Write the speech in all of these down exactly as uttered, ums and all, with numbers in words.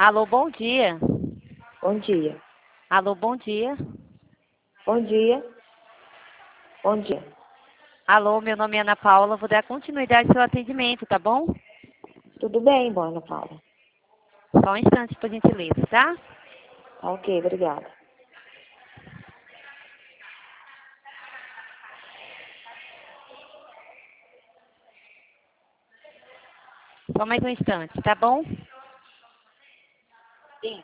Alô, bom dia. Bom dia. Alô, bom dia. Bom dia. Bom dia. Alô, meu nome é Ana Paula. Vou dar continuidade ao seu atendimento, tá bom? Tudo bem, boa Ana Paula? Só um instante, por gentileza, tá? Tá ok, obrigada. Só mais um instante, tá bom? Sim.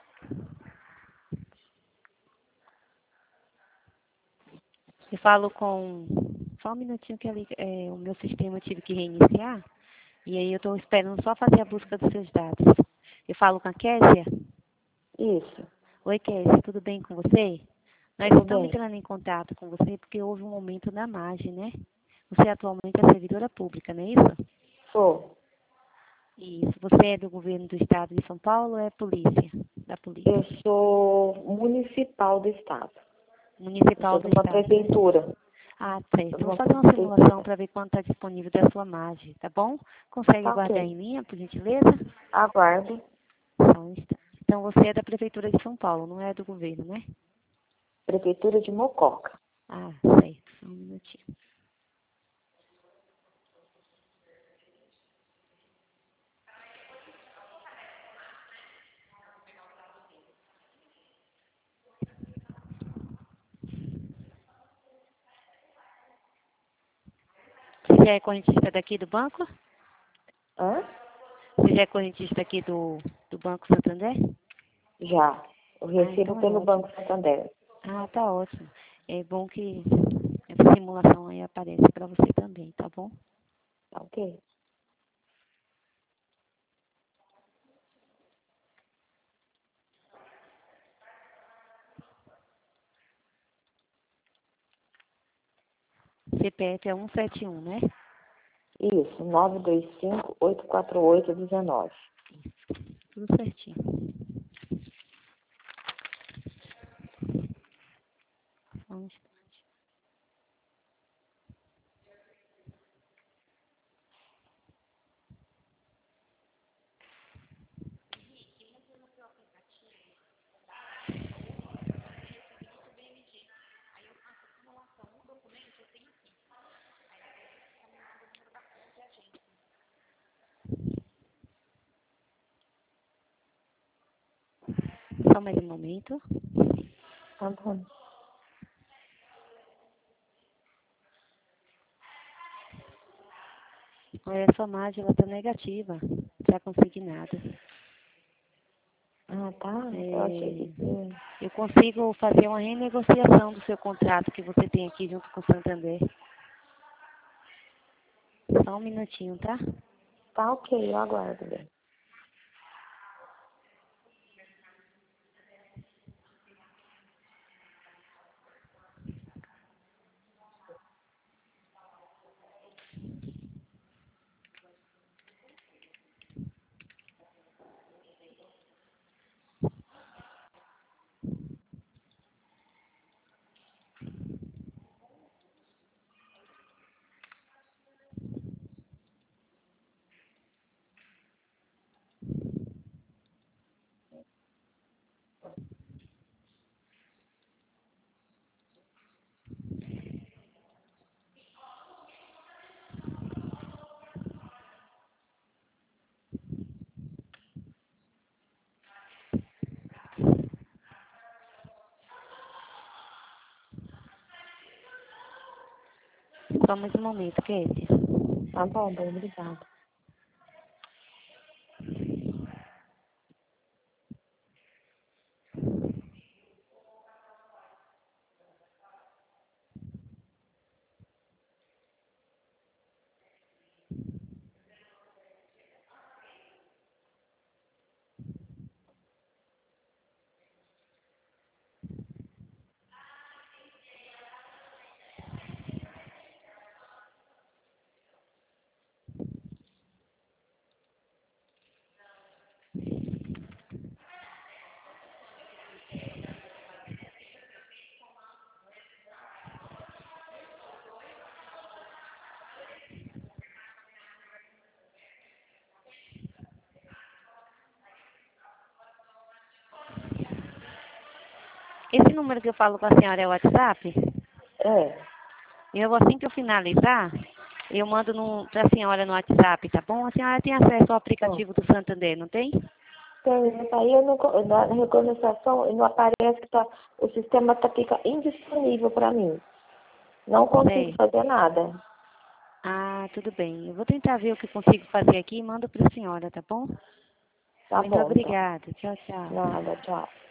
Eu falo com... Só um minutinho que ali, é, o meu sistema eu tive que reiniciar. E aí eu estou esperando só fazer a busca dos seus dados. Eu falo com a Késia. Isso. Oi, Késia, tudo bem com você? Nós Tudo estamos bem. entrando em contato com você porque houve um aumento na margem, né? Você atualmente é servidora pública, não é isso? Sou. Isso. Você é do governo do estado de São Paulo ou é polícia? Da polícia? Eu sou municipal do estado. Eu Municipal sou do de uma estado, né? prefeitura. Ah, Sou certo. de Eu vou uma fazer uma simulação prefeitura. para ver quanto está disponível da sua margem, tá bom? Consegue Tá guardar ok. em linha, por gentileza? Aguardo. Só um instante. Então você é da prefeitura de São Paulo, não é do governo, né? Prefeitura de Mococa. Ah, certo. Só um minutinho. Você já é correntista daqui do banco? Hã? Você já é correntista aqui do, do Banco Santander? Já. Eu Ah, recebo então é pelo ótimo. Banco Santander. Ah, tá ótimo. É bom que essa simulação aí aparece para você também, tá bom? Tá ok. C P F é cento e setenta e um, né? Isso. nove dois cinco, oito quatro oito, um nove. Tudo certinho. Só um instante. Só mais um momento. Tá bom. Olha, a sua margem ela tá negativa para consignada. Ah, tá. Eu achei que É, tinha. eu consigo fazer uma renegociação do seu contrato que você tem aqui junto com o Santander. Só um minutinho, tá? Tá ok, eu aguardo. Bem. Só mais um momento, Kézia. Tá bom, bem, obrigada. esse número que eu falo com a senhora é o WhatsApp? É. Eu, assim que eu finalizar, eu mando para a senhora no WhatsApp, tá bom? A senhora tem acesso ao Bom, aplicativo do Santander, não tem? tem, mas aí eu não, co- na reconhecimentação não aparece que tá, o sistema tá, fica indisponível para mim. Não consigo Sei. fazer nada. Ah, tudo bem. Eu vou tentar ver o que eu consigo fazer aqui e mando para a senhora, tá bom? Tá Muito bom, então. obrigada. Tchau, tchau. Nada, tchau.